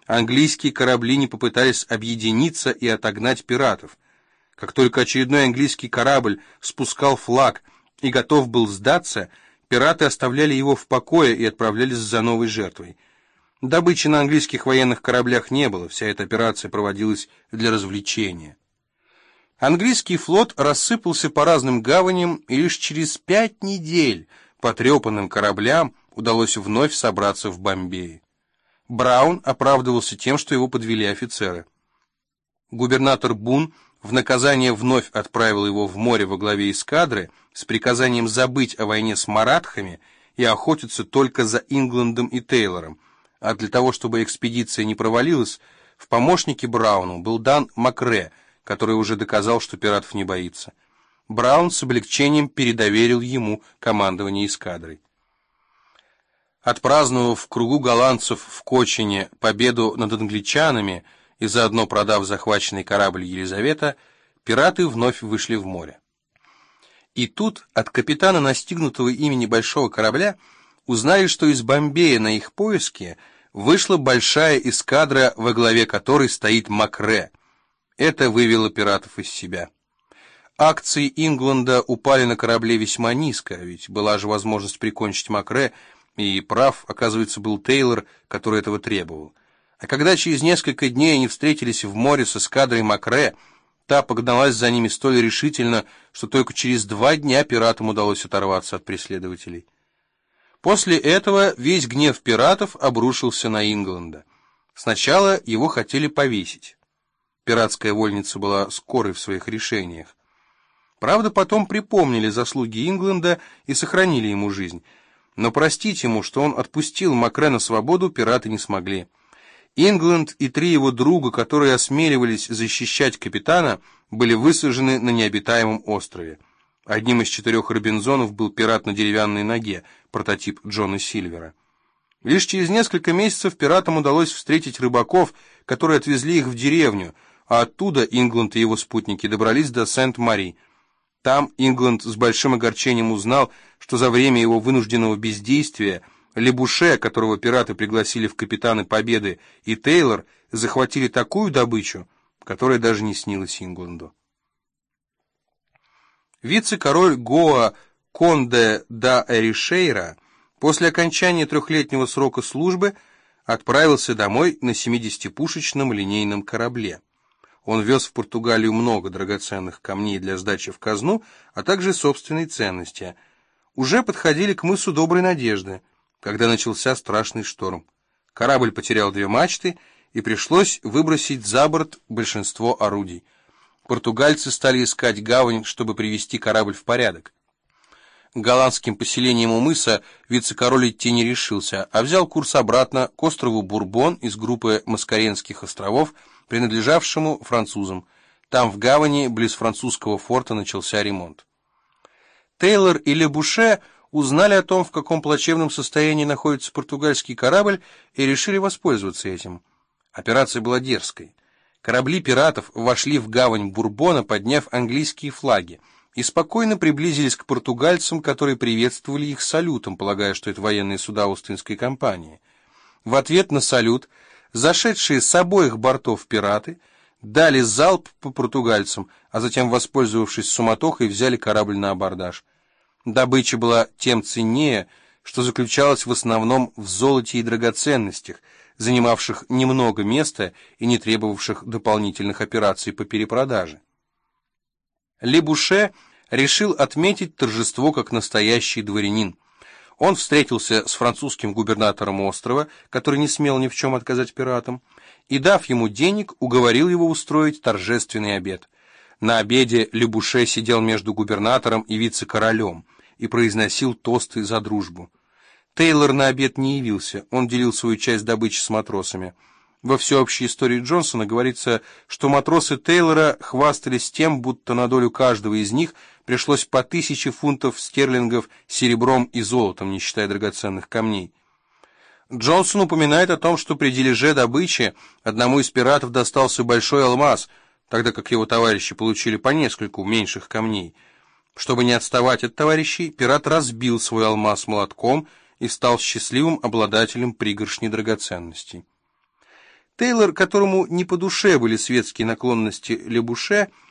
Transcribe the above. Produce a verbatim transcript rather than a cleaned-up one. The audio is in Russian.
английские корабли не попытались объединиться и отогнать пиратов. Как только очередной английский корабль спускал флаг и готов был сдаться, пираты оставляли его в покое и отправлялись за новой жертвой. Добычи на английских военных кораблях не было, вся эта операция проводилась для развлечения. Английский флот рассыпался по разным гаваням, и лишь через пять недель потрепанным кораблям удалось вновь собраться в Бомбее. Браун оправдывался тем, что его подвели офицеры. Губернатор Бун в наказание вновь отправил его в море во главе эскадры с приказанием забыть о войне с маратхами и охотиться только за Ингландом и Тейлором, а для того, чтобы экспедиция не провалилась, в помощники Брауну был дан Макре, который уже доказал, что пиратов не боится. Браун с облегчением передоверил ему командование эскадрой. Отпраздновав в кругу голландцев в Кочине победу над англичанами и заодно продав захваченный корабль «Елизавета», пираты вновь вышли в море. И тут от капитана настигнутого ими небольшого корабля узнали, что из Бомбея на их поиски вышла большая эскадра, во главе которой стоит Макре. Это вывело пиратов из себя. Акции Ингланда упали на корабле весьма низко, ведь была же возможность прикончить Макре, и прав, оказывается, был Тейлор, который этого требовал. А когда через несколько дней они встретились в море с эскадрой Макре, та погналась за ними столь решительно, что только через два дня пиратам удалось оторваться от преследователей. После этого весь гнев пиратов обрушился на Ингланда. Сначала его хотели повесить. Пиратская вольница была скорой в своих решениях. Правда, потом припомнили заслуги Ингланда и сохранили ему жизнь. Но простить ему, что он отпустил Макре на свободу, пираты не смогли. Ингланд и три его друга, которые осмеливались защищать капитана, были высажены на необитаемом острове. Одним из четырех Робинзонов был пират на деревянной ноге, прототип Джона Сильвера. Лишь через несколько месяцев пиратам удалось встретить рыбаков, которые отвезли их в деревню, а оттуда Ингланд и его спутники добрались до Сент-Мари. Там Ингланд с большим огорчением узнал, что за время его вынужденного бездействия Лебуше, которого пираты пригласили в капитаны Победы, и Тейлор захватили такую добычу, которая даже не снилась Ингланду. Вице-король Гоа Конде да Эришейра после окончания трехлетнего срока службы отправился домой на семидесятипушечном линейном корабле. Он вез в Португалию много драгоценных камней для сдачи в казну, а также собственные ценности. Уже подходили к мысу Доброй Надежды, когда начался страшный шторм. Корабль потерял две мачты, и пришлось выбросить за борт большинство орудий. Португальцы стали искать гавань, чтобы привести корабль в порядок. К голландским поселениям у мыса вице-король идти не решился, а взял курс обратно к острову Бурбон из группы Маскаренских островов, принадлежавшему французам. Там в гавани, близ французского форта, начался ремонт. Тейлор и Лебуше узнали о том, в каком плачевном состоянии находится португальский корабль, и решили воспользоваться этим. Операция была дерзкой. Корабли пиратов вошли в гавань Бурбона, подняв английские флаги, и спокойно приблизились к португальцам, которые приветствовали их салютом, полагая, что это военные суда Остинской компании. В ответ на салют зашедшие с обоих бортов пираты дали залп по португальцам, а затем, воспользовавшись суматохой, взяли корабль на абордаж. Добыча была тем ценнее, что заключалась в основном в золоте и драгоценностях, занимавших немного места и не требовавших дополнительных операций по перепродаже. Лебуше решил отметить торжество как настоящий дворянин. Он встретился с французским губернатором острова, который не смел ни в чем отказать пиратам, и, дав ему денег, уговорил его устроить торжественный обед. На обеде Лебуше сидел между губернатором и вице-королем и произносил тосты за дружбу. Тейлор на обед не явился, он делил свою часть добычи с матросами. Во всеобщей истории Джонсона говорится, что матросы Тейлора хвастались тем, будто на долю каждого из них пришлось по тысяче фунтов стерлингов серебром и золотом, не считая драгоценных камней. Джонсон упоминает о том, что при дележе добычи одному из пиратов достался большой алмаз, тогда как его товарищи получили по нескольку меньших камней. Чтобы не отставать от товарищей, пират разбил свой алмаз молотком и стал счастливым обладателем пригоршни драгоценностей. Тейлор, которому не по душе были светские наклонности Ле Буше,